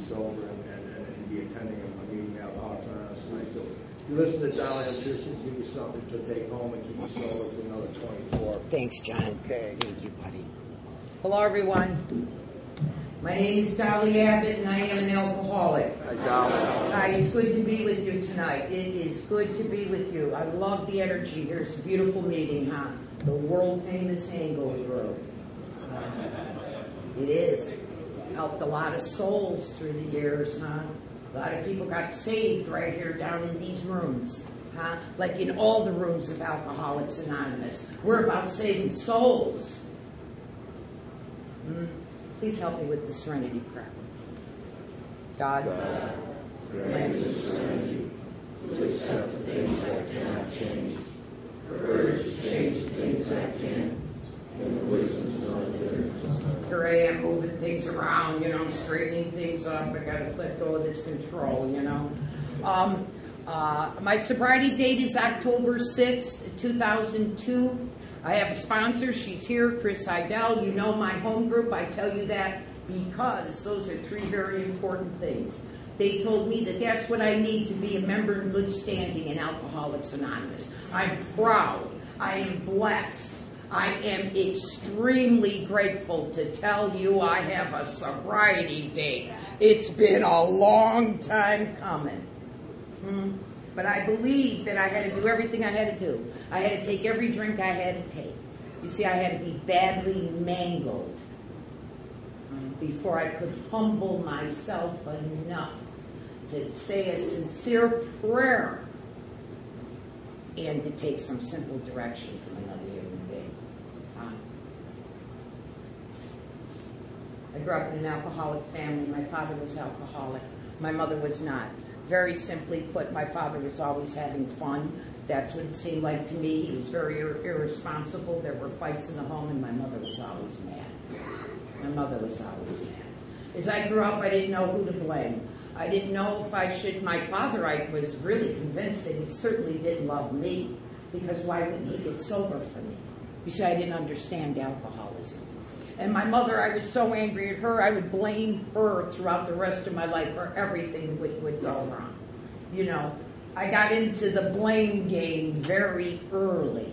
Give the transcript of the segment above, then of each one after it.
sober and be attending a meeting at Alcoholics Anonymous tonight. So if you listen to Dolly, I'm sure she'll give you something to take home and keep you sober for another 24. Thanks, John. Okay. Thank you, buddy. Hello, everyone. My name is Dolly Abbott, and I am an alcoholic. Hi, Dolly. Hi, it's good to be with you tonight. It is good to be with you. I love the energy here. It's a beautiful meeting, huh? The world-famous Hangover Road. It is. Helped a lot of souls through the years, huh? A lot of people got saved right here down in these rooms, huh? Like in all the rooms of Alcoholics Anonymous. We're about saving souls. Please help me with the Serenity Prayer. God, grant me serenity to accept the things I cannot change, courage to change the things I can, and the wisdom to know the difference. Here I am moving things around, straightening things up. I got to let go of this control, My sobriety date is October 6th, 2002. I have a sponsor. She's here, Chris Heidel. You know my home group. I tell you that because those are three very important things. They told me that that's what I need to be a member in good standing in Alcoholics Anonymous. I'm proud. I am blessed. I am extremely grateful to tell you I have a sobriety date. It's been a long time coming. But I believe that I had to do everything I had to do. I had to take every drink I had to take. You see, I had to be badly mangled before I could humble myself enough to say a sincere prayer and to take some simple direction from another human being. I grew up in an alcoholic family. My father was alcoholic. My mother was not. Very simply put, my father was always having fun. That's what it seemed like to me. He was very irresponsible. There were fights in the home, and my mother was always mad. My mother was always mad. As I grew up, I didn't know who to blame. I didn't know if I should. My father, I was really convinced that he certainly didn't love me, because why wouldn't he get sober for me? You see, I didn't understand alcoholism. And my mother, I was so angry at her, I would blame her throughout the rest of my life for everything that would go wrong. I got into the blame game very early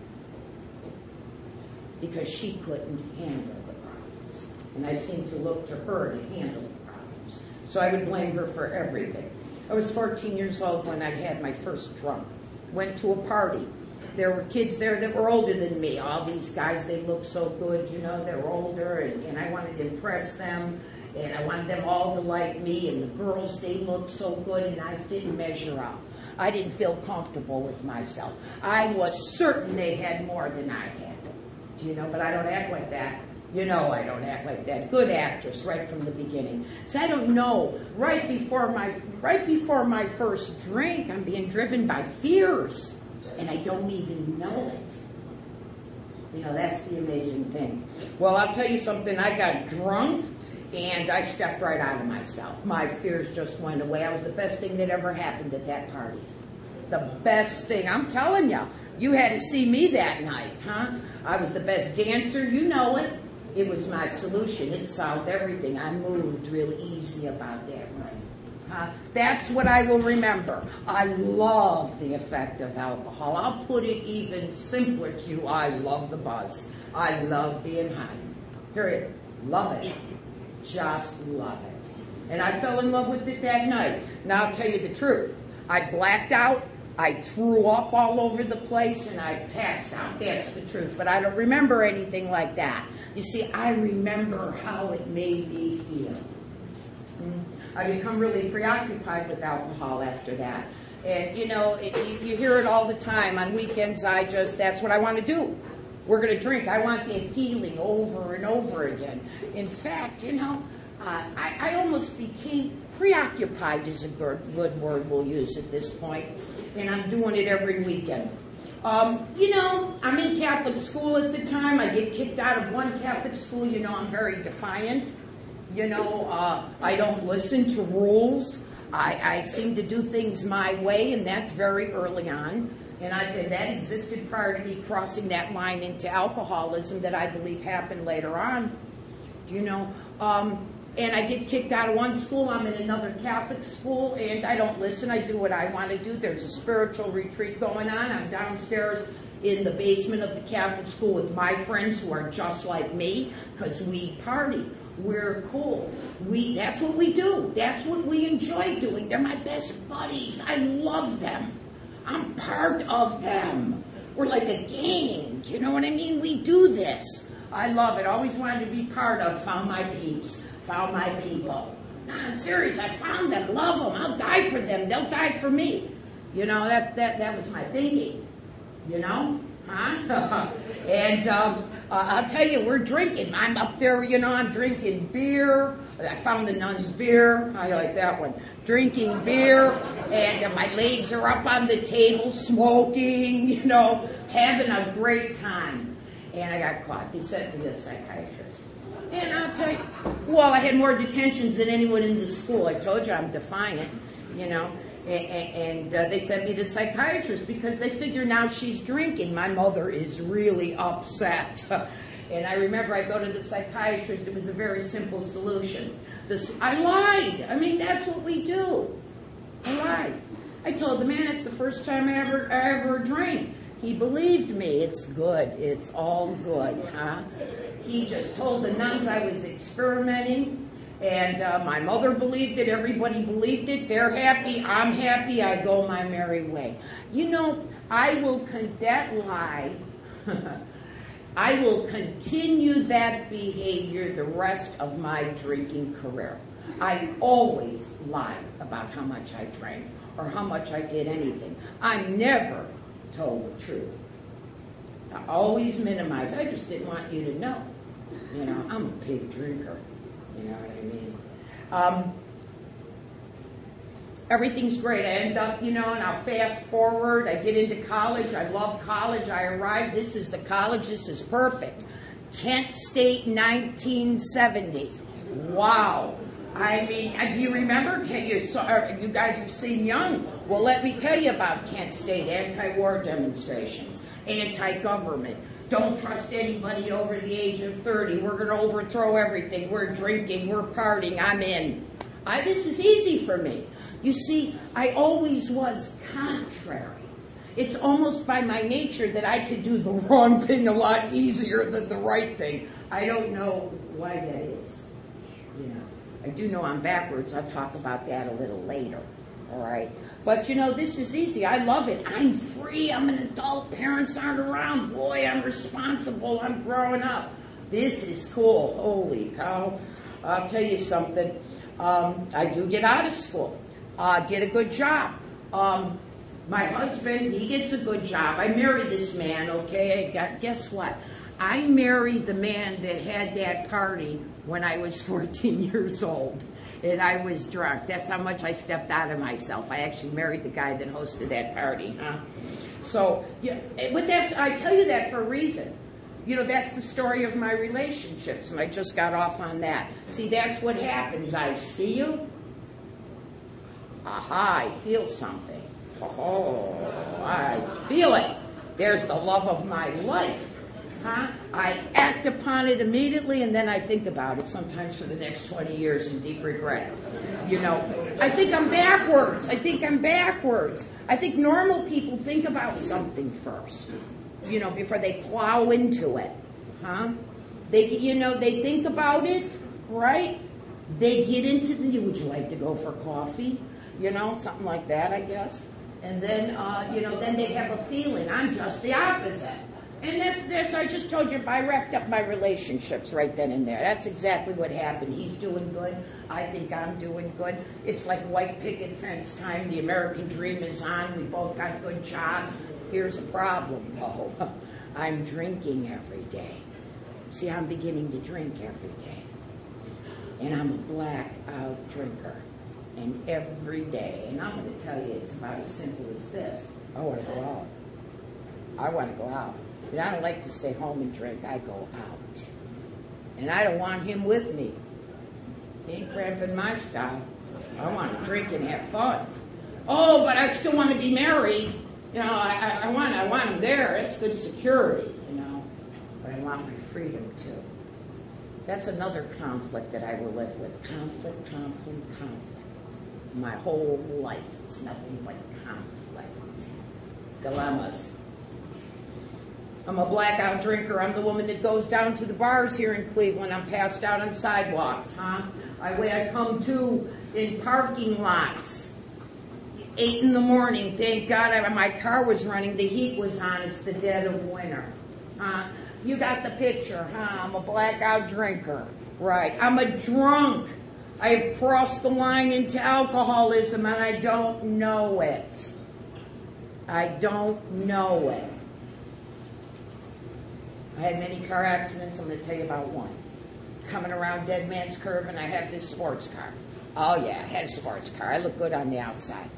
because she couldn't handle the problems. And I seemed to look to her to handle the problems. So I would blame her for everything. I was 14 years old when I had my first drunk. Went to a party. There were kids there that were older than me. All these guys, they looked so good, they were older, and I wanted to impress them, and I wanted them all to like me, and the girls, they looked so good, and I didn't measure up. I didn't feel comfortable with myself. I was certain they had more than I had, but I don't act like that. I don't act like that. Good actress right from the beginning. So I don't know. Right before my first drink, I'm being driven by fears. And I don't even know it. That's the amazing thing. Well, I'll tell you something. I got drunk, and I stepped right out of myself. My fears just went away. I was the best thing that ever happened at that party. The best thing. I'm telling you. You had to see me that night, huh? I was the best dancer. You know it. It was my solution. It solved everything. I moved real easy about that night. That's what I will remember. I love the effect of alcohol. I'll put it even simpler to you. I love the buzz. I love being high. Period. Love it. Just love it. And I fell in love with it that night. Now I'll tell you the truth. I blacked out. I threw up all over the place, and I passed out. That's the truth. But I don't remember anything like that. You see, I remember how it made me feel. I become really preoccupied with alcohol after that. And, you hear it all the time. On weekends, that's what I want to do. We're going to drink. I want that feeling over and over again. In fact, I almost became preoccupied is a good word we'll use at this point. And I'm doing it every weekend. I'm in Catholic school at the time. I get kicked out of one Catholic school. I'm very defiant. I don't listen to rules. I seem to do things my way, and that's very early on. And that existed prior to me crossing that line into alcoholism that I believe happened later on. and I get kicked out of one school. I'm in another Catholic school, and I don't listen. I do what I want to do. There's a spiritual retreat going on. I'm downstairs in the basement of the Catholic school with my friends who are just like me, because we party. We're cool. That's what we do. That's what we enjoy doing. They're my best buddies. I love them. I'm part of them. We're like a gang. Do you know what I mean? We do this. I love it. Always wanted to be part of. Found my peeps. Found my people. No, I'm serious. I found them. Love them. I'll die for them. They'll die for me. You know, that was my thinking. You know? Huh? And I'll tell you, we're drinking. I'm up there, you know, I'm drinking beer. I found the nun's beer. I like that one. Drinking beer, and my legs are up on the table, smoking, you know, having a great time. And I got caught. They sent me to a psychiatrist. And I'll tell you, well, I had more detentions than anyone in the school. I told you I'm defiant, you know. And they sent me to a psychiatrist because they figure now she's drinking. My mother is really upset. And I remember I go to the psychiatrist. It was a very simple solution. I lied. I mean, that's what we do. I lied. I told the man it's the first time I ever drank. He believed me. It's good. It's all good, huh? He just told the nuns I was experimenting. And my mother believed it. Everybody believed it. They're happy. I'm happy. I go my merry way. You know, that lie, I will continue that behavior the rest of my drinking career. I always lied about how much I drank or how much I did anything. I never told the truth. I always minimized. I just didn't want you to know. You know, I'm a big drinker. You know what I mean? Everything's great. I end up, you know, and I'll fast forward. I get into college. I love college. I arrive. This is the college. This is perfect. Kent State, 1970. Wow. I mean, do you remember? You guys have seen Young. Well, let me tell you about Kent State. Anti-war demonstrations. Anti-government. Don't trust anybody over the age of 30. We're going to overthrow everything. We're drinking. We're partying. I'm in. This is easy for me. You see, I always was contrary. It's almost by my nature that I could do the wrong thing a lot easier than the right thing. I don't know why that is. You know, I do know I'm backwards. I'll talk about that a little later. All right. But, you know, this is easy. I love it. I'm free. I'm an adult. Parents aren't around. Boy, I'm responsible. I'm growing up. This is cool. Holy cow. I'll tell you something. I do get out of school. Get a good job. My husband, he gets a good job. I married this man, okay? Guess what? I married the man that had that party when I was 14 years old. And I was drunk. That's how much I stepped out of myself. I actually married the guy that hosted that party. Huh? So, yeah, but I tell you that for a reason. You know, that's the story of my relationships, and I just got off on that. See, that's what happens. I see you. Aha, I feel something. Oh, I feel it. There's the love of my life. Huh? I act upon it immediately, and then I think about it sometimes for the next 20 years in deep regret. You know, I think I'm backwards. I think normal people think about something first, you know, before they plow into it. Huh? They think about it, right? They get into would you like to go for coffee? You know, something like that, I guess. And then, then they have a feeling. I'm just the opposite. And that's I just told you, I wrapped up my relationships right then and there. That's exactly what happened. He's doing good. I think I'm doing good. It's like white picket fence time. The American dream is on. We both got good jobs. Here's a problem, though. I'm drinking every day. See, I'm beginning to drink every day. And I'm a blackout drinker. And every day. And I'm going to tell you, it's about as simple as this. I want to go out. And I don't like to stay home and drink. I go out. And I don't want him with me. He ain't cramping my style. I want to drink and have fun. Oh, but I still want to be married. You know, I want him there. It's good security, you know. But I want my freedom, too. That's another conflict that I will live with. Conflict. My whole life is nothing but conflict. Dilemmas. I'm a blackout drinker. I'm the woman that goes down to the bars here in Cleveland. I'm passed out on sidewalks, I come to in parking lots. 8 in the morning. Thank God my car was running. The heat was on. It's the dead of winter. You got the picture, I'm a blackout drinker. Right. I'm a drunk. I have crossed the line into alcoholism and I don't know it. I had many car accidents. I'm going to tell you about one. Coming around Dead Man's Curve, and I have this sports car. Oh, yeah, I had a sports car. I look good on the outside,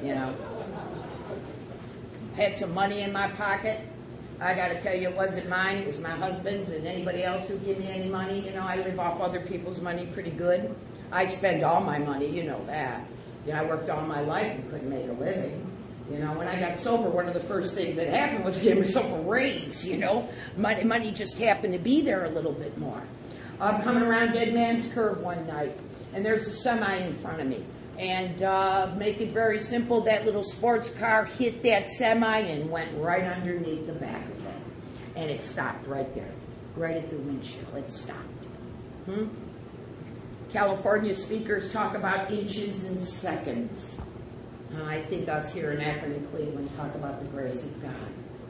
Had some money in my pocket. I got to tell you, it wasn't mine. It was my husband's and anybody else who gave me any money. I live off other people's money pretty good. I spend all my money, you know that. I worked all my life and couldn't make a living. When I got sober, one of the first things that happened was to give myself a raise, Money just happened to be there a little bit more. I'm coming around Dead Man's Curve one night, and there's a semi in front of me. And make it very simple, that little sports car hit that semi and went right underneath the back of it. And it stopped right there, right at the windshield. It stopped. California speakers talk about inches and seconds. I think us here in Akron and Cleveland talk about the grace of God.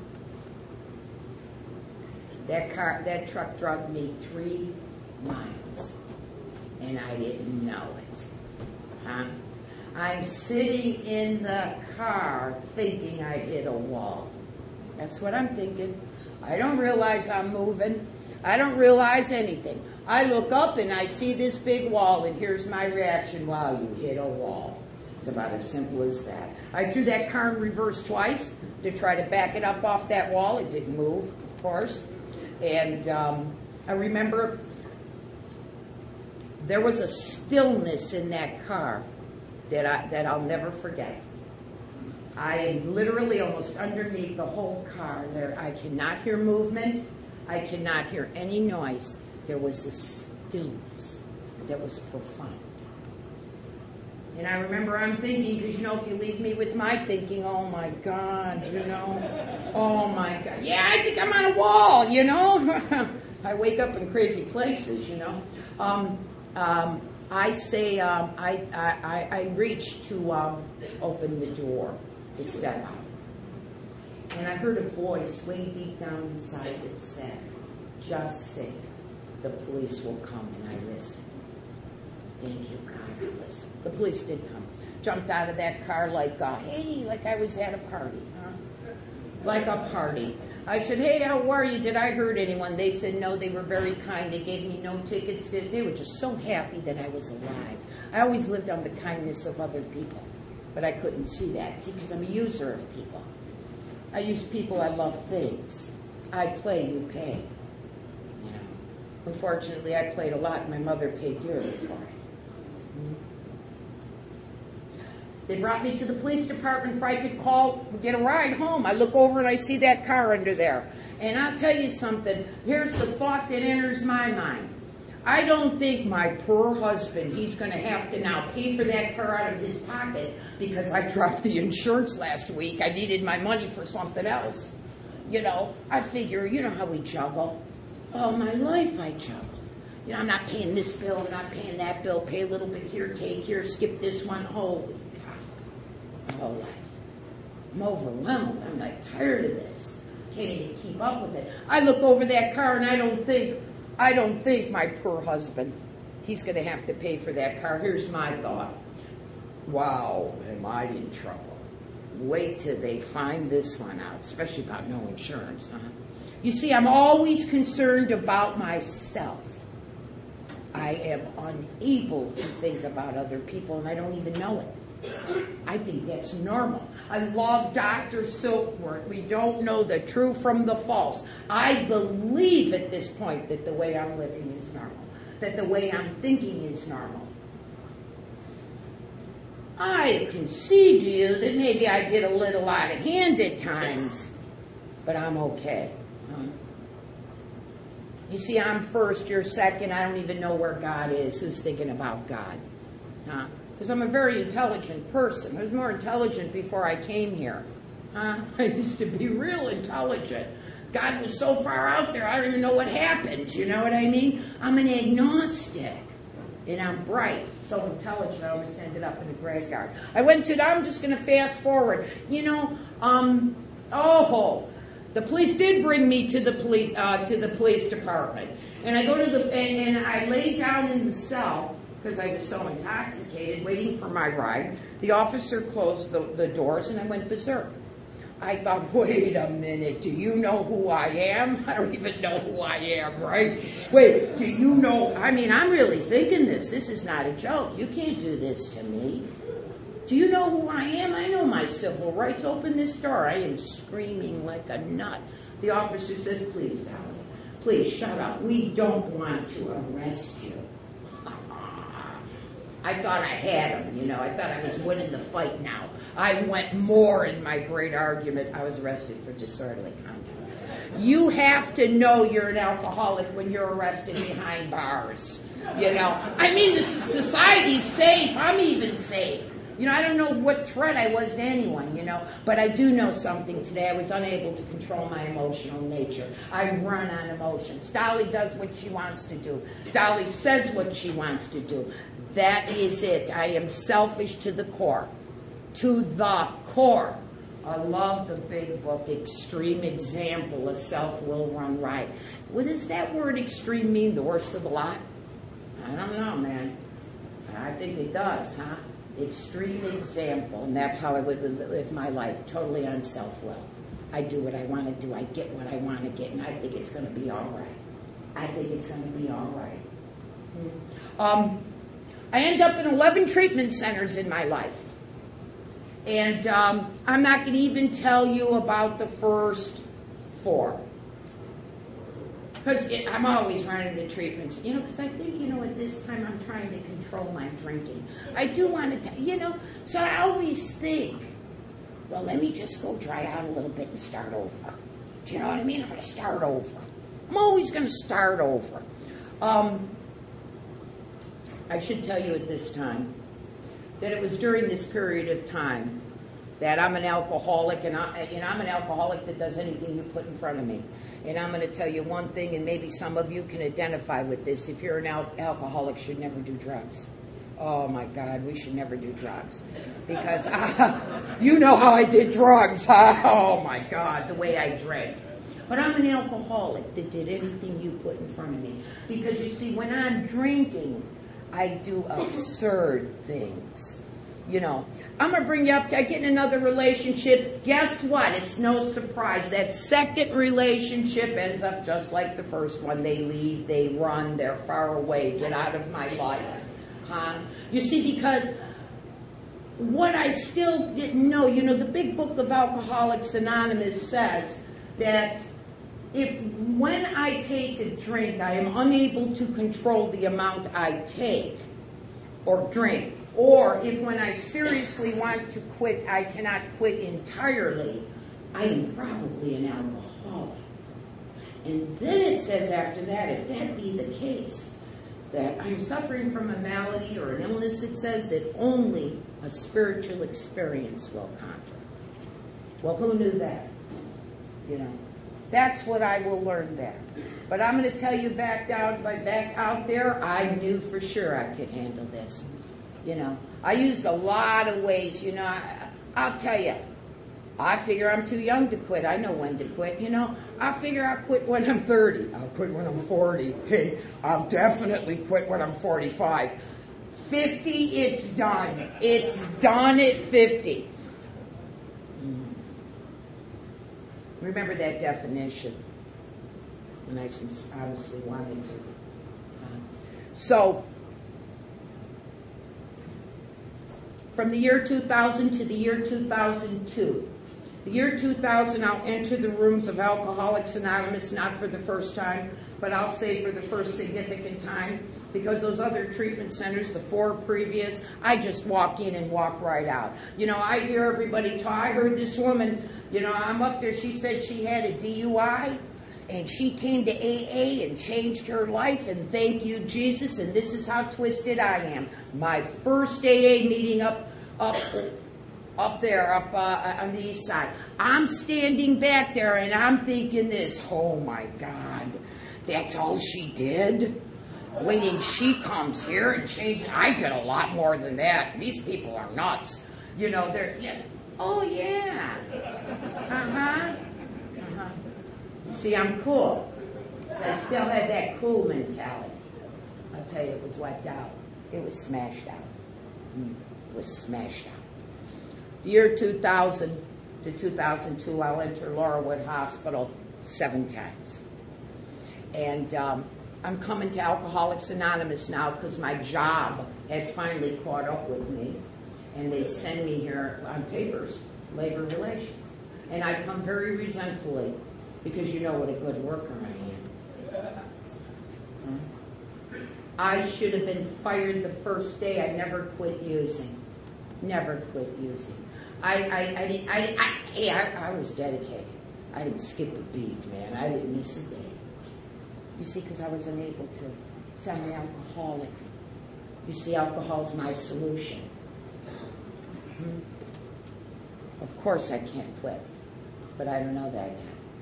That truck drove me 3 miles, and I didn't know it. I'm sitting in the car thinking I hit a wall. That's what I'm thinking. I don't realize I'm moving. I don't realize anything. I look up and I see this big wall, and here's my reaction. Wow, you hit a wall. It's about as simple as that. I threw that car in reverse twice to try to back it up off that wall. It didn't move, of course. And I remember there was a stillness in that car that I'll never forget. I am literally almost underneath the whole car. I cannot hear movement. I cannot hear any noise. There was a stillness that was profound. And I remember I'm thinking, because, if you leave me with my thinking, oh, my God, oh, my God. Yeah, I think I'm on a wall, I wake up in crazy places, I say, I reached to open the door to step out. And I heard a voice way deep down inside that said, just say, the police will come. And I listened. Thank you, God, I listened. The police did come. Jumped out of that car like, hey, like I was at a party. Like a party. I said, hey, how are you? Did I hurt anyone? They said, no, they were very kind. They gave me no tickets. They were just so happy that I was alive. I always lived on the kindness of other people, but I couldn't see that. See, because I'm a user of people. I use people, I love things. I play, you pay. Unfortunately, I played a lot, and my mother paid dearly for it. They brought me to the police department before I could get a ride home. I look over and I see that car under there. And I'll tell you something. Here's the thought that enters my mind. I don't think my poor husband, he's going to have to now pay for that car out of his pocket because I dropped the insurance last week. I needed my money for something else. I figure, how we juggle. All my life I juggled. I'm not paying this bill, I'm not paying that bill, pay a little bit here, take here, skip this one. Holy God. My whole life. I'm overwhelmed. I'm like tired of this. Can't even keep up with it. I look over that car and I don't think my poor husband, he's going to have to pay for that car. Here's my thought. Wow, am I in trouble. Wait till they find this one out, especially about no insurance, You see, I'm always concerned about myself. I am unable to think about other people, and I don't even know it. I think that's normal. I love Dr. Silkworth. We don't know the true from the false. I believe at this point that the way I'm living is normal, that the way I'm thinking is normal. I concede to you that maybe I get a little out of hand at times, but I'm okay. You see, I'm first, you're second. I don't even know where God is. Who's thinking about God? Huh? Because I'm a very intelligent person. I was more intelligent before I came here. Huh? I used to be real intelligent. God was so far out there, I don't even know what happened. You know what I mean? I'm an agnostic. And I'm bright, so intelligent, I almost ended up in a graveyard. I'm just going to fast forward. The police did bring me to the police department. And I go to and I lay down in the cell because I was so intoxicated, waiting for my ride. The officer closed the doors and I went berserk. I thought, wait a minute, do you know who I am? I don't even know who I am, right? Wait, do you know? I mean, I'm really thinking this. This is not a joke. You can't do this to me. Do you know who I am? I know my civil rights. Open this door. I am screaming like a nut. The officer says, please, darling, please shut up. We don't want to arrest you. I thought I had him, I thought I was winning the fight now. I went more in my great argument. I was arrested for disorderly conduct. You have to know you're an alcoholic when you're arrested behind bars. I mean, the society's safe. I'm even safe. I don't know what threat I was to anyone, but I do know something today. I was unable to control my emotional nature. I run on emotions. Dolly does what she wants to do. Dolly says what she wants to do. That is it. I am selfish to the core. To the core. I love the big book, Extreme Example, A Self Will Run Right. What does that word extreme mean? The worst of the lot? I don't know, man. I think it does, huh? Extreme example. And that's how I would live my life, totally on self-will. I do what I want to do. I get what I want to get. And I think it's going to be all right. I end up in 11 treatment centers in my life. And I'm not going to even tell you about the first 4. Because I'm always running the treatments. Because I think, at this time I'm trying to control my drinking. I do want to, so I always think, well, let me just go dry out a little bit and start over. Do you know what I mean? I'm going to start over. I'm always going to start over. I should tell you at this time that it was during this period of time that I'm an alcoholic, and I'm an alcoholic that does anything you put in front of me. And I'm going to tell you one thing, and maybe some of you can identify with this. If you're an alcoholic, you should never do drugs. Oh, my God, we should never do drugs. Because you know how I did drugs. Oh, my God, the way I drank. But I'm an alcoholic that did anything you put in front of me. Because, you see, when I'm drinking, I do absurd things. I'm going to bring you up. I get in another relationship. Guess what? It's no surprise. That second relationship ends up just like the first one. They leave, they run, they're far away. Get out of my life. You see, because what I still didn't know, the big book of Alcoholics Anonymous says that when I take a drink, I am unable to control the amount I take or drink. Or if when I seriously want to quit, I cannot quit entirely, I am probably an alcoholic. And then it says after that, if that be the case, that I'm suffering from a malady or an illness, it says that only a spiritual experience will conquer. Well, who knew that? That's what I will learn there. But I'm going to tell you back out there, I knew for sure I could handle this. I used a lot of ways. I'll tell you, I figure I'm too young to quit. I know when to quit. I figure I'll quit when I'm 30. I'll quit when I'm 40. Hey, I'll definitely quit when I'm 45. 50, it's done. It's done at 50. Remember that definition. And I honestly wanted to. So, from the year 2000 to the year 2002. The year 2000, I'll enter the rooms of Alcoholics Anonymous, not for the first time, but I'll say for the first significant time, because those other treatment centers, the 4 previous, I just walk in and walk right out. I hear everybody talk. I heard this woman, I'm up there, she said she had a DUI, And she came to AA and changed her life, and thank you, Jesus, and this is how twisted I am. My first AA meeting up there, on the east side. I'm standing back there, and I'm thinking this, oh my God, that's all she did? Waiting, she comes here and changes. I did a lot more than that. These people are nuts. You know, oh yeah. See, I'm cool. So I still had that cool mentality. I'll tell you, it was wiped out. It was smashed out. It was smashed out. The year 2000 to 2002, I'll enter Laurelwood Hospital 7 times. And I'm coming to Alcoholics Anonymous now because my job has finally caught up with me. And they send me here on papers, labor relations. And I come very resentfully because you know what a good worker I am. I should have been fired the first day. I never quit using. Never quit using. I was dedicated. I didn't skip a beat, man. I didn't miss a day. You see, because I was unable to. See, I'm an alcoholic. You see, alcohol's my solution. Of course I can't quit, but I don't know that yet.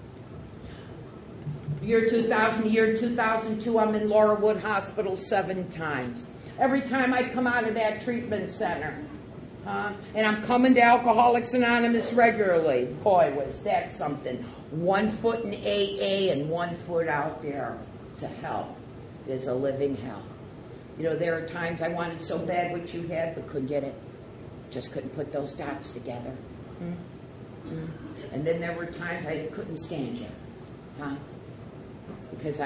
Year 2000, year 2002, I'm in Laurelwood Hospital 7 times. Every time I come out of that treatment center, and I'm coming to Alcoholics Anonymous regularly. Boy, was that something. 1 foot in AA and 1 foot out there. It's a hell. It is a living hell. You know, there are times I wanted so bad what you had, but couldn't get it. Just couldn't put those dots together. And then there were times I couldn't stand you. Because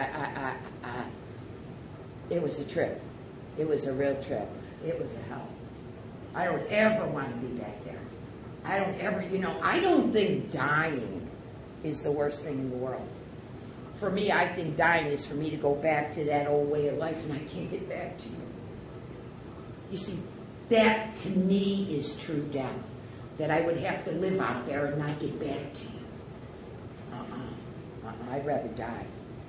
it was a trip. It was a real trip. It was a hell. I don't ever want to be back there. I don't think dying is the worst thing in the world. For me, I think dying is for me to go back to that old way of life, and I can't get back to you. You see, that to me is true death. That I would have to live out there and not get back to you. I'd rather die.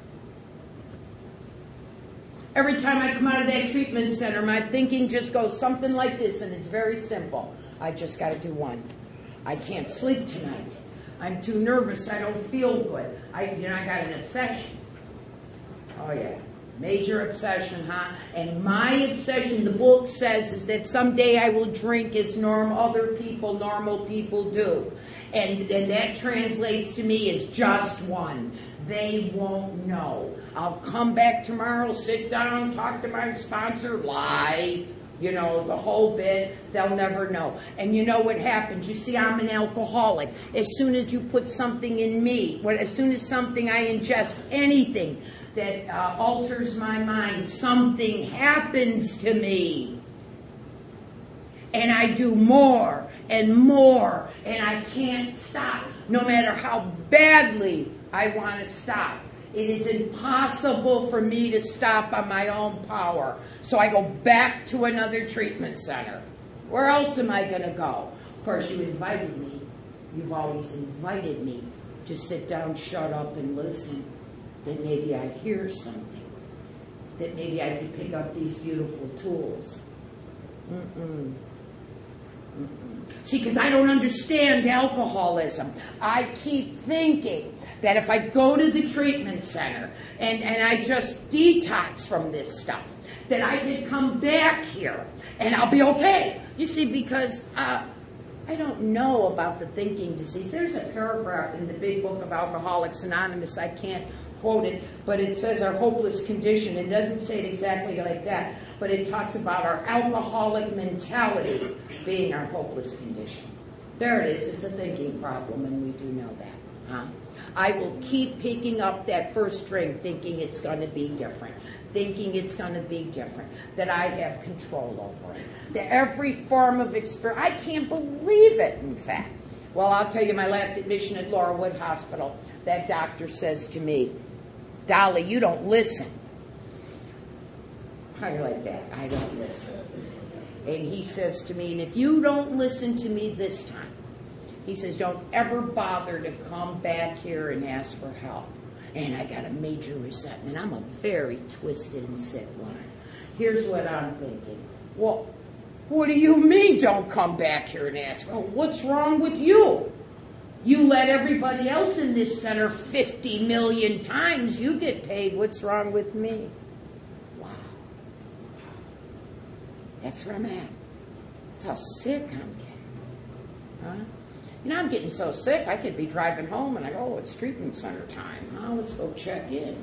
Every time I come out of that treatment center, my thinking just goes something like this, and it's very simple. I just got to do one. I can't sleep tonight. I'm too nervous. I don't feel good. I got an obsession. Oh, yeah. Major obsession, And my obsession, the book says, is that someday I will drink as normal people do. And that translates to me as just one. They won't know. I'll come back tomorrow, sit down, talk to my sponsor, lie, the whole bit. They'll never know. And you know what happens? You see, I'm an alcoholic. As soon as you put something in me, as soon as something I ingest, anything that alters my mind, something happens to me. And I do more and more, and I can't stop, no matter how badly I want to stop. It is impossible for me to stop on my own power. So I go back to another treatment center. Where else am I going to go? Of course, you invited me. You've always invited me to sit down, shut up, and listen. That maybe I hear something. That maybe I could pick up these beautiful tools. See, because I don't understand alcoholism. I keep thinking that if I go to the treatment center and I just detox from this stuff, that I could come back here and I'll be okay. You see, because I don't know about the thinking disease. There's a paragraph in the big book of Alcoholics Anonymous. I can't quote it, but it says our hopeless condition. It doesn't say it exactly like that, but it talks about our alcoholic mentality being our hopeless condition. There it is. It's a thinking problem, and we do know that. I will keep picking up that first string, thinking it's going to be different, that I have control over it. That every form of experience, I can't believe it, in fact. Well, I'll tell you, my last admission at Laurelwood Hospital, that doctor says to me, Dolly, you don't listen. How do you like that? I don't listen. And he says to me, and if you don't listen to me this time, he says, don't ever bother to come back here and ask for help. and I got a major resentment. I'm a very twisted and sick woman. Here's what I'm thinking. Well, what do you mean don't come back here and ask? Oh, what's wrong with you? You let everybody else in this center 50 million times. You get paid. What's wrong with me? Wow. That's where I'm at. That's how sick I'm getting. Huh? You know, I'm getting so sick, I could be driving home and I go, oh, it's treatment center time. Oh, let's go check in.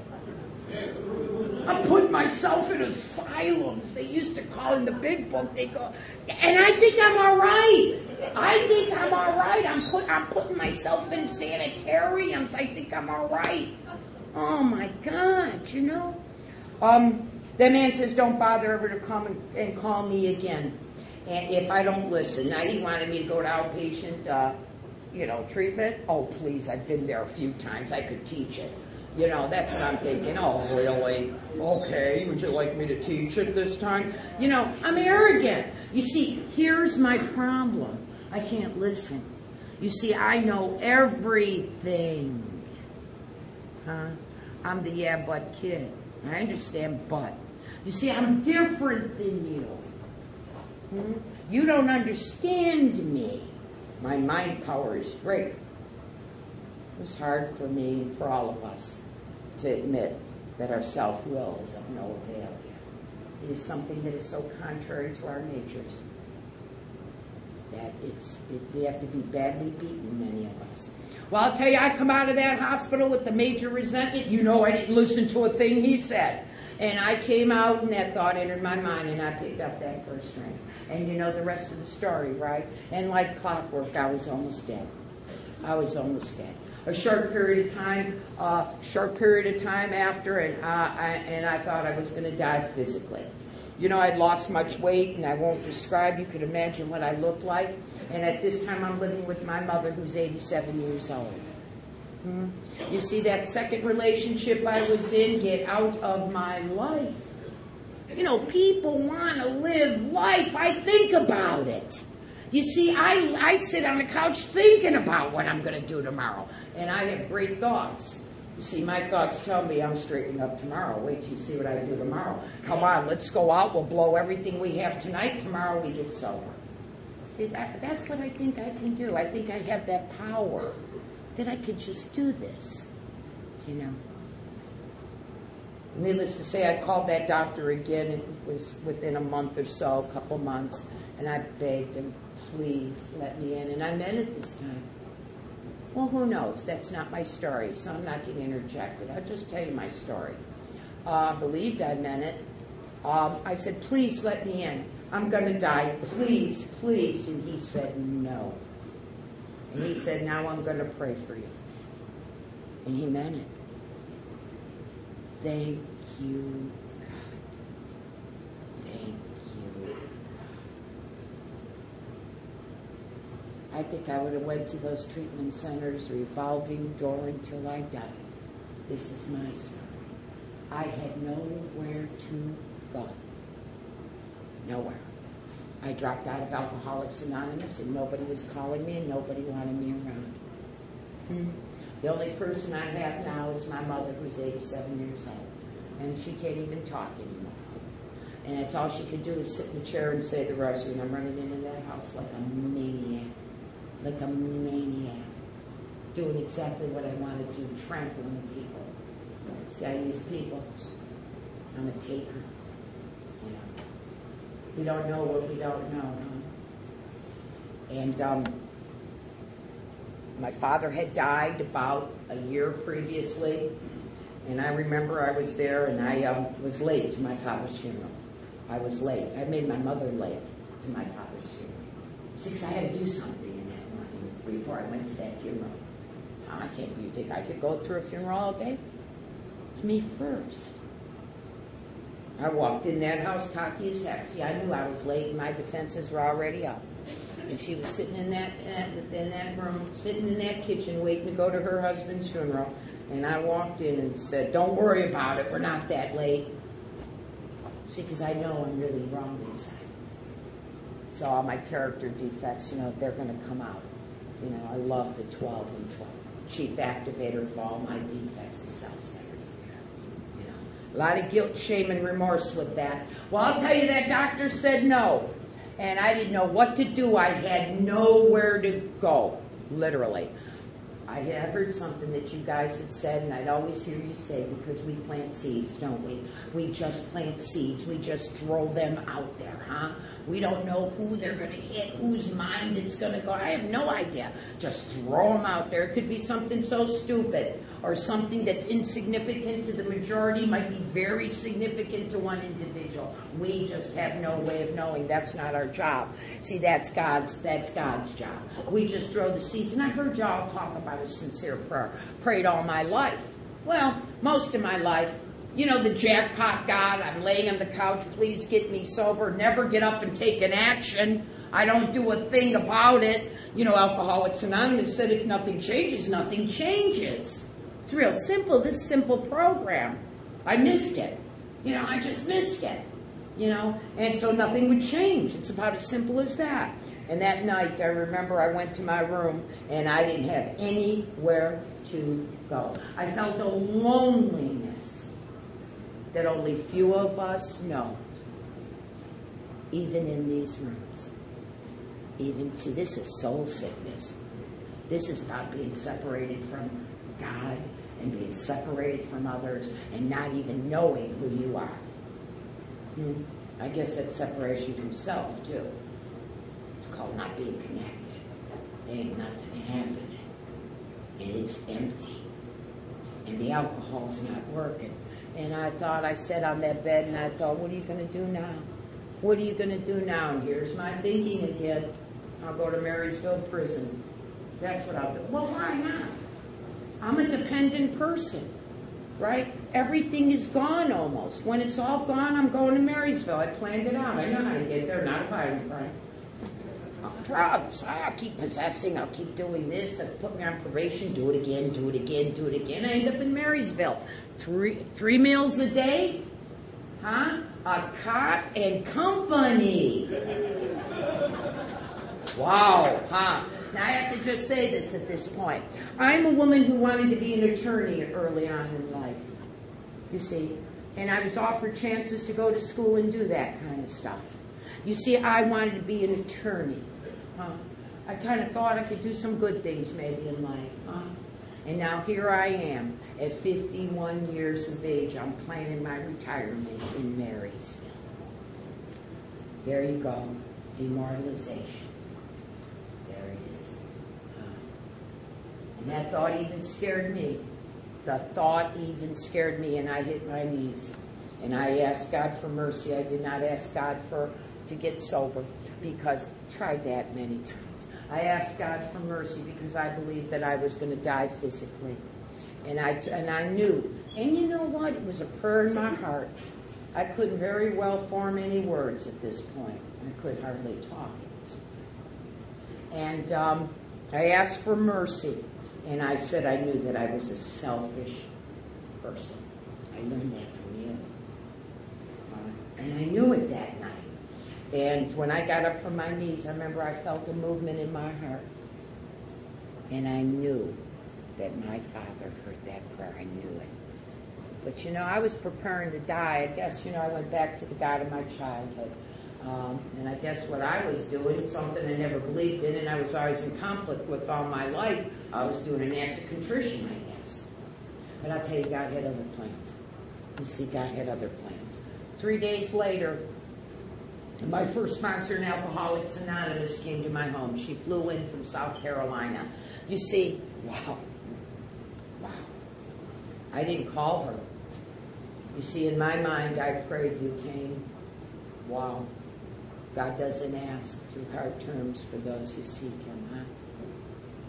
I'm putting myself in asylums. They used to call in the big book, they go, and I think I'm all right. I think I'm all right. I'm putting myself in sanitariums. I think I'm all right. Oh, my God, you know. The man says, don't bother ever to come and call me again. And if I don't listen. Now, he wanted me to go to outpatient, treatment. Oh, please, I've been there a few times. I could teach it. You know, that's what I'm thinking. Oh, really? Okay, would you like me to teach it this time? You know, I'm arrogant. You see, here's my problem. I can't listen. You see, I know everything. Huh? I'm the yeah, but kid. I understand, but. You see, I'm different than you. You don't understand me. My mind power is great. It was hard for me and for all of us to admit that our self-will is of no avail. It is something that is so contrary to our natures that we have to be badly beaten, many of us. Well, I'll tell you, I come out of that hospital with the major resentment. You know, I didn't listen to a thing he said. And I came out and that thought entered my mind and I picked up that first string. And you know the rest of the story, right? And like clockwork, I was almost dead. A short period of time after, and I thought I was going to die physically. You know, I'd lost much weight, and I won't describe. You could imagine what I looked like. And at this time, I'm living with my mother, who's 87 years old. You see, that second relationship I was in, get out of my life. You know, people want to live life. I think about it. You see, I sit on the couch thinking about what I'm going to do tomorrow. And I have great thoughts. You see, my thoughts tell me I'm straightening up tomorrow. Wait till you see what I do tomorrow. Come on, let's go out. We'll blow everything we have tonight. Tomorrow we get sober. See, that's what I think I can do. I think I have that power that I could just do this, you know. Needless to say, I called that doctor again. It was within a month or so, a couple months, and I begged him, please let me in. And I meant it this time. Well, who knows? That's not my story, so I'm not getting interjected. I'll just tell you my story. Believed I meant it. I said, please let me in. I'm going to die. Please, please. And he said, no. And he said, now I'm going to pray for you. And he meant it. Thank you, God. Thank you. I think I would have went to those treatment centers, revolving door until I died. This is my story. I had nowhere to go. Nowhere. I dropped out of Alcoholics Anonymous, and nobody was calling me, and nobody wanted me around. The only person I have now is my mother, who's 87 years old, and she can't even talk anymore. And it's all she could do is sit in the chair and say the rosary, and I'm running into that house like a maniac, doing exactly what I want to do, trampling people. See, I use people. I'm a taker. You know, we don't know what we don't know, huh? And my father had died about a year previously, and I remember I was there, and I was late to my father's funeral. I was late. I made my mother late to my father's funeral. Because I had to do something in that morning before I went to that funeral. You think I could go through a funeral all day? It's me first. I walked in that house cocky as heck. See, I knew I was late, and my defenses were already up. And she was sitting in that room, sitting in that kitchen, waiting to go to her husband's funeral. And I walked in and said, don't worry about it, we're not that late. See, because I know I'm really wrong inside. So all my character defects, they're going to come out. I love the 12 and 12. chief activator of all my defects is self-centered fear. You know, a lot of guilt, shame, and remorse with that. Well, I'll tell you, that doctor said no. And I didn't know what to do. I had nowhere to go, literally. I had heard something that you guys had said, and I'd always hear you say, because we plant seeds, don't we? We just plant seeds. We just throw them out there, huh? We don't know who they're going to hit, whose mind it's going to go. I have no idea. Just throw them out there. It could be something so stupid, or something that's insignificant to the majority might be very significant to one individual. We just have no way of knowing. That's not our job. See, that's God's job. We just throw the seeds. And I heard y'all talk about a sincere prayer. Prayed all my life. Well, most of my life. You know, the jackpot God, I'm laying on the couch, please get me sober, never get up and take an action. I don't do a thing about it. You know, Alcoholics Anonymous said if nothing changes, nothing changes. It's real simple, this simple program. I missed it. You know, I just missed it. You know, and so nothing would change. It's about as simple as that. And that night, I remember I went to my room and I didn't have anywhere to go. I felt a loneliness that only few of us know, even in these rooms. See, this is soul sickness. This is about being separated from God and being separated from others and not even knowing who you are. I guess that's separation from self, too. It's called not being connected. There ain't nothing happening. And it's empty. And the alcohol's not working. And I sat on that bed and I thought, what are you going to do now? What are you going to do now? And here's my thinking again. I'll go to Marysville Prison. That's what I'll do. Well, why not? I'm a dependent person, right? Everything is gone almost. When it's all gone, I'm going to Marysville. I planned it out. I know how to get there. Not a violent crime. Drugs. I'll keep possessing. I'll keep doing this. They'll put me on probation. Do it again. Do it again. Do it again. I end up in Marysville. Three meals a day? Huh? A cot and company. Wow. Huh? Now I have to just say this at this point. I'm a woman who wanted to be an attorney early on in life. You see? And I was offered chances to go to school and do that kind of stuff. You see, I wanted to be an attorney. I kind of thought I could do some good things maybe in life. And now here I am, at 51 years of age. I'm planning my retirement in Marysville. There you go. Demoralization. There it is. And that thought even scared me. The thought even scared me, and I hit my knees. And I asked God for mercy. I did not ask God to get sober, because I tried that many times. I asked God for mercy because I believed that I was going to die physically. And I knew. And you know what? It was a prayer in my heart. I couldn't very well form any words at this point. I could hardly talk. And I asked for mercy. And I said I knew that I was a selfish person. I learned that from you. And I knew it that night. And when I got up from my knees, I remember I felt a movement in my heart. And I knew that my Father heard that prayer. I knew it. But, you know, I was preparing to die. I guess, you know, I went back to the God of my childhood. And I guess what I was doing, something I never believed in, and I was always in conflict with all my life, I was doing an act of contrition, I guess. But I'll tell you, God had other plans. You see, God had other plans. 3 days later, my first sponsor in Alcoholics Anonymous came to my home. She flew in from South Carolina. You see, wow. I didn't call her. You see, in my mind, I prayed, you came. Wow. God doesn't ask too hard terms for those who seek Him, huh?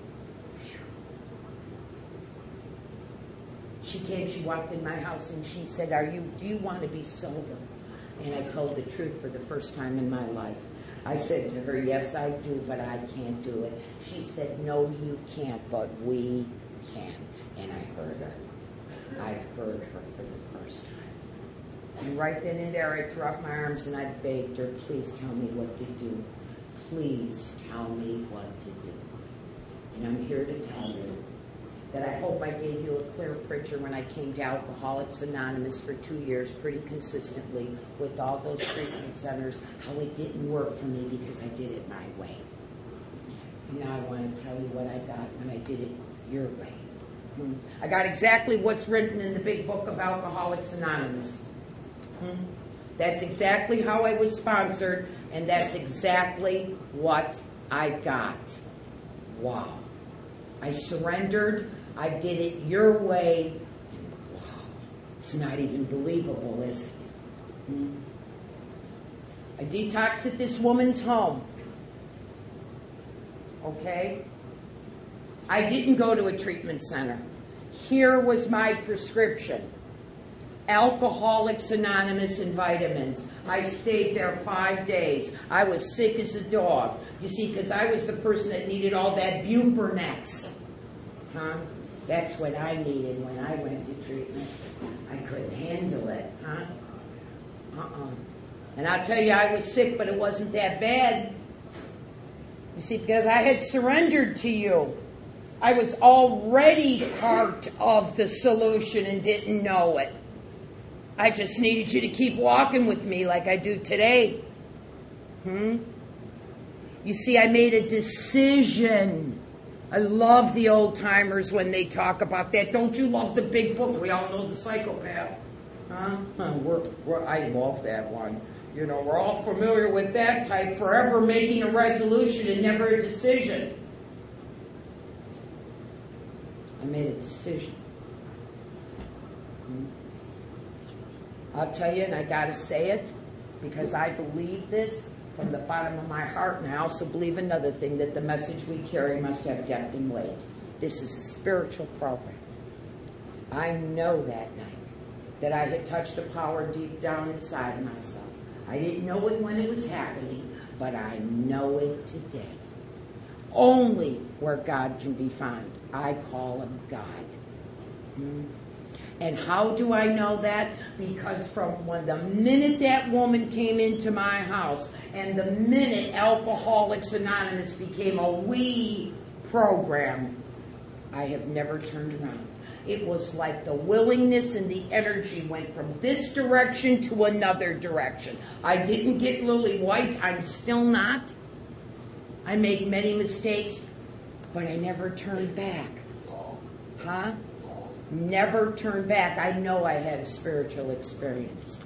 She came, she walked in my house, and she said, do you want to be sober? And I told the truth for the first time in my life. I said to her, yes, I do, but I can't do it. She said, no, you can't, but we can. And I heard her. I heard her for the first time. And right then and there, I threw up my arms and I begged her, please tell me what to do. Please tell me what to do. And I'm here to tell you, that I hope I gave you a clear picture when I came to Alcoholics Anonymous for 2 years pretty consistently with all those treatment centers, how it didn't work for me because I did it my way. And now I want to tell you what I got when I did it your way. I got exactly what's written in the big book of Alcoholics Anonymous. That's exactly how I was sponsored, and that's exactly what I got. Wow. I surrendered. I did it your way. And wow. It's not even believable, is it? I detoxed at this woman's home. Okay? I didn't go to a treatment center. Here was my prescription. Alcoholics Anonymous and vitamins. I stayed there 5 days. I was sick as a dog. You see, because I was the person that needed all that Bupernex. That's what I needed when I went to treatment. I couldn't handle it. And I'll tell you, I was sick, but it wasn't that bad. You see, because I had surrendered to you. I was already part of the solution and didn't know it. I just needed you to keep walking with me like I do today. You see, I made a decision. I love the old timers when they talk about that. Don't you love the big book? We all know the psychopath. I love that one. You know, we're all familiar with that type, forever making a resolution and never a decision. I made a decision. I'll tell you, and I got to say it, because I believe this from the bottom of my heart, and I also believe another thing, that the message we carry must have depth and weight. This is a spiritual program. I know that night that I had touched a power deep down inside myself. I didn't know it when it was happening, but I know it today. Only where God can be found. I call him God. And how do I know that? Because from the minute that woman came into my house and the minute Alcoholics Anonymous became a we program, I have never turned around. It was like the willingness and the energy went from this direction to another direction. I didn't get lily white. I'm still not. I made many mistakes, but I never turned back. Never turned back. I know I had a spiritual experience.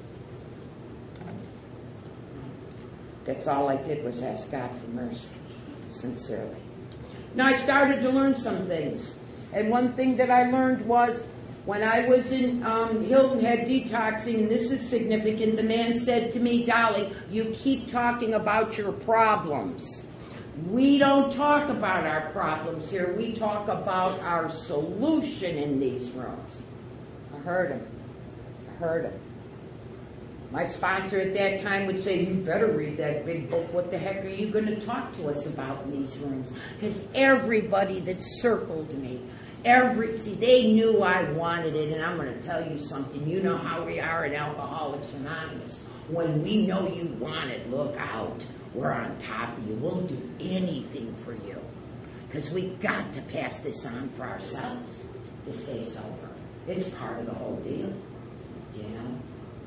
That's all I did was ask God for mercy, sincerely. Now I started to learn some things. And one thing that I learned was when I was in Hilton Head detoxing, and this is significant, the man said to me, Dolly, you keep talking about your problems. We don't talk about our problems here. We talk about our solution in these rooms. I heard him. My sponsor at that time would say, you better read that big book. What the heck are you going to talk to us about in these rooms? Because everybody that circled me, they knew I wanted it. And I'm going to tell you something. You know how we are at Alcoholics Anonymous. When we know you want it, look out. We're on top of you. We'll do anything for you. Because we've got to pass this on for ourselves to stay sober. It's part of the whole deal. You know?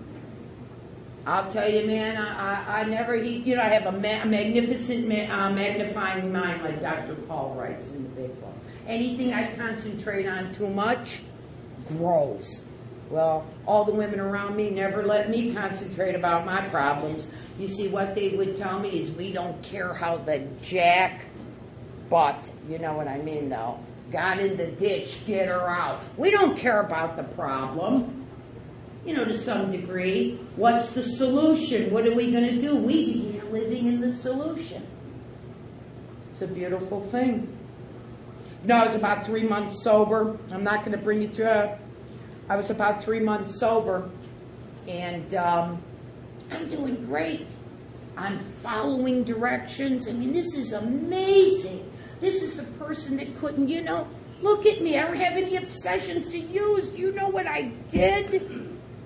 I'll tell you, man, I have a magnificent magnifying mind like Dr. Paul writes in the big book. Anything I concentrate on too much grows. Well, all the women around me never let me concentrate about my problems. You see, what they would tell me is, we don't care how the jack butt, you know what I mean, though, got in the ditch, get her out. We don't care about the problem, to some degree. What's the solution? What are we going to do? We began living in the solution. It's a beautiful thing. I was about 3 months sober. I'm not going to bring you through it. I was about 3 months sober, and I'm doing great. I'm following directions. I mean, this is amazing. This is a person that couldn't, look at me. I don't have any obsessions to use. Do you know what I did?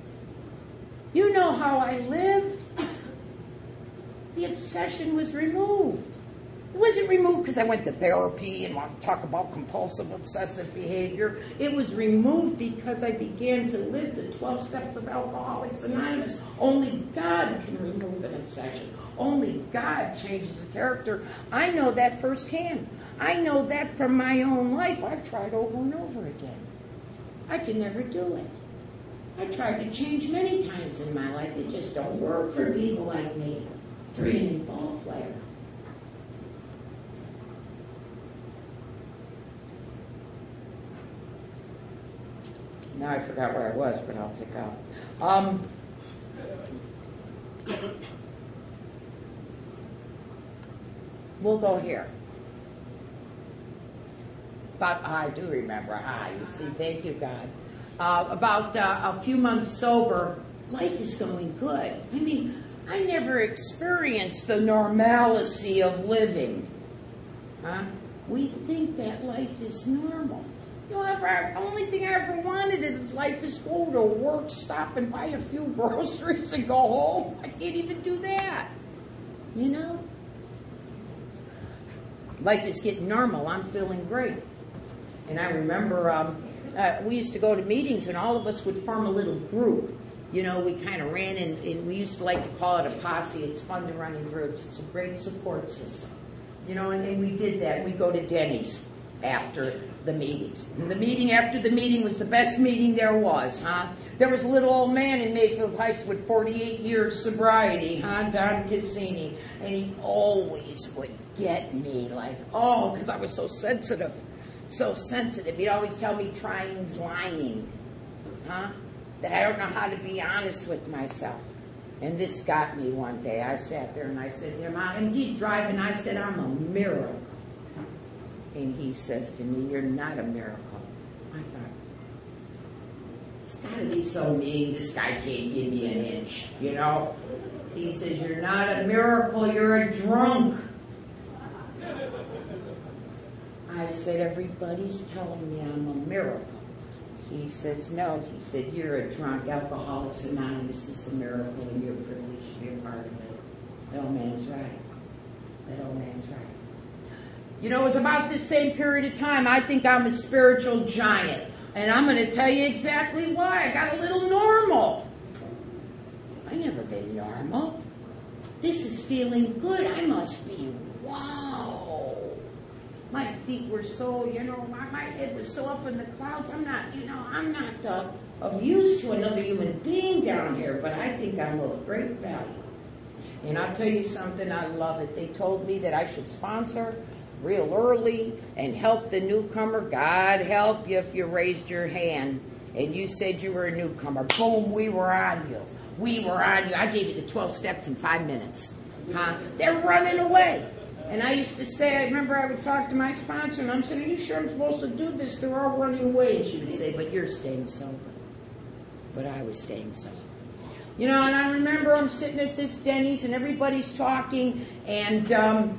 You know how I lived. The obsession was removed. It wasn't removed because I went to therapy and want to talk about compulsive obsessive behavior. It was removed because I began to live the 12 steps of Alcoholics Anonymous. Only God can remove an obsession. Only God changes a character. I know that firsthand. I know that from my own life. I've tried over and over again. I can never do it. I tried to change many times in my life. It just don't work for people like me. 3-inning ball player. Now I forgot where I was, but I'll pick up. We'll go here. But I do remember. You see, thank you, God. About a few months sober, life is going good. I mean, I never experienced the normalcy of living. We think that life is normal. You know, the only thing I ever wanted is life is go to work, stop and buy a few groceries and go home. I can't even do that. You know? Life is getting normal. I'm feeling great. And I remember we used to go to meetings and all of us would form a little group. You know, we kind of ran and we used to like to call it a posse. It's fun to run in groups. It's a great support system. You know, and we did that. We'd go to Denny's after the meetings. And the meeting after the meeting was the best meeting there was, There was a little old man in Mayfield Heights with 48 years sobriety, Don Cassini. And he always would get me like, because I was so sensitive. So sensitive. He'd always tell me trying's lying. That I don't know how to be honest with myself. And this got me one day. I sat there and I said, and he's driving. I said, I'm a miracle. And he says to me, you're not a miracle. I thought, it's got to be so mean. This guy can't give me an inch, you know. He says, you're not a miracle. You're a drunk. I said, everybody's telling me I'm a miracle. He says, no. He said, you're a drunk. Alcoholics Anonymous is a miracle and you're privileged to be a part of it. That old man's right. That old man's right. You know, it was about this same period of time. I think I'm a spiritual giant. And I'm going to tell you exactly why. I got a little normal. I never been normal. This is feeling good. I must be, wow. My feet were so, my head was so up in the clouds. I'm not of use to another human being down here, but I think I'm of great value. And I'll tell you something, I love it. They told me that I should sponsor real early and help the newcomer. God help you if you raised your hand and you said you were a newcomer. Boom, we were on you. We were on you. I gave you the 12 steps in 5 minutes. They're running away. And I used to say, I remember I would talk to my sponsor and I'm saying, are you sure I'm supposed to do this? They're all running away. And she would say, but you're staying sober. But I was staying sober. You know, and I remember I'm sitting at this Denny's and everybody's talking and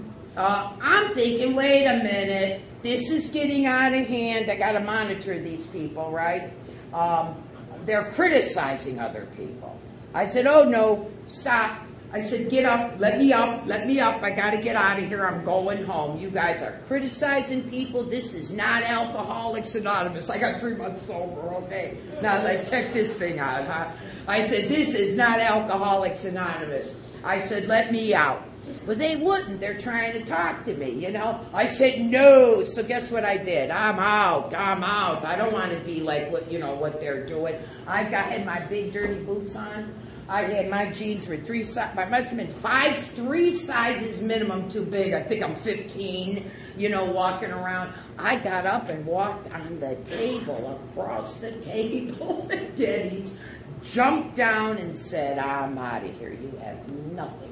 I'm thinking, wait a minute, this is getting out of hand. I got to monitor these people, right? They're criticizing other people. I said, oh no, stop. I said, get up, let me up. I got to get out of here. I'm going home. You guys are criticizing people. This is not Alcoholics Anonymous. I got 3 months sober, okay? Now, check this thing out, I said, this is not Alcoholics Anonymous. I said, let me out. But they wouldn't. They're trying to talk to me, you know. I said, no. So guess what I did? I'm out. I don't want to be like what they're doing. I had my big dirty boots on. I had my jeans were 3 sizes. I must have been 3 sizes minimum too big. I think I'm 15, walking around. I got up and walked on the table, across the table at Denny's, jumped down and said, I'm out of here. You have nothing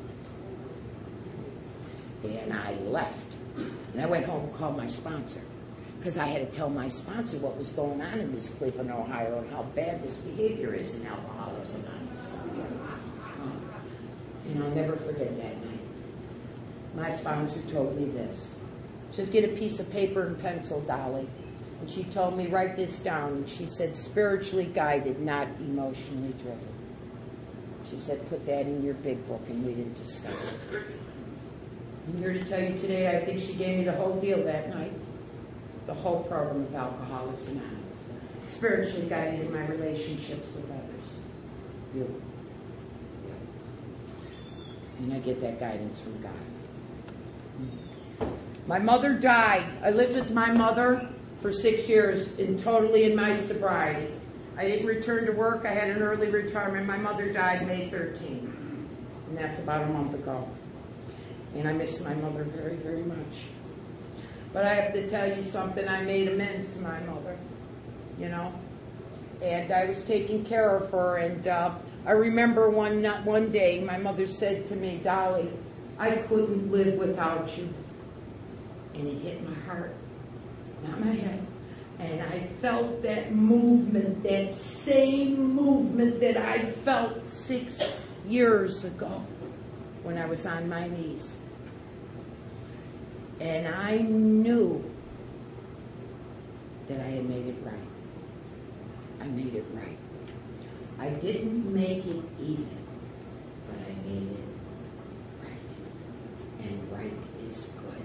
I want. And I left. And I went home and called my sponsor. Because I had to tell my sponsor what was going on in this Cleveland, Ohio, and how bad this behavior is in Alcoholics Anonymous. And I'll never forget that night. My sponsor told me this. Just get a piece of paper and pencil, Dolly. And she told me, write this down. And she said, spiritually guided, not emotionally driven. She said, put that in your big book, and we didn't discuss it. I'm here to tell you today, I think she gave me the whole deal that night. The whole program of Alcoholics Anonymous. Spiritually guided my relationships with others. You. And I get that guidance from God. My mother died. I lived with my mother for 6 years totally in my sobriety. I didn't return to work. I had an early retirement. My mother died May 13th. And that's about a month ago. And I miss my mother very, very much. But I have to tell you something. I made amends to my mother, you know. And I was taking care of her. And I remember one day my mother said to me, Dolly, I couldn't live without you. And it hit my heart, not my head. And I felt that movement, that same movement that I felt 6 years ago when I was on my knees. And I knew that I had made it right. I made it right. I didn't make it even, but I made it right. And right is good.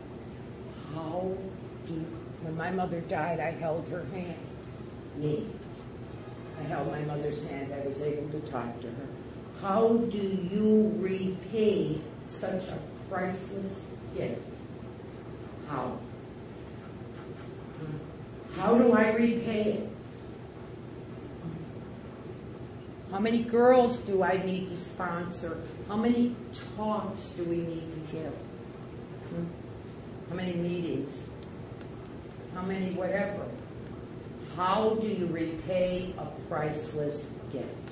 When my mother died, I held her hand. Me. I held my mother's hand. I was able to talk to her. How do you repay such a priceless gift? How? How do I repay it? How many girls do I need to sponsor? How many talks do we need to give? How many meetings? How many whatever? How do you repay a priceless gift?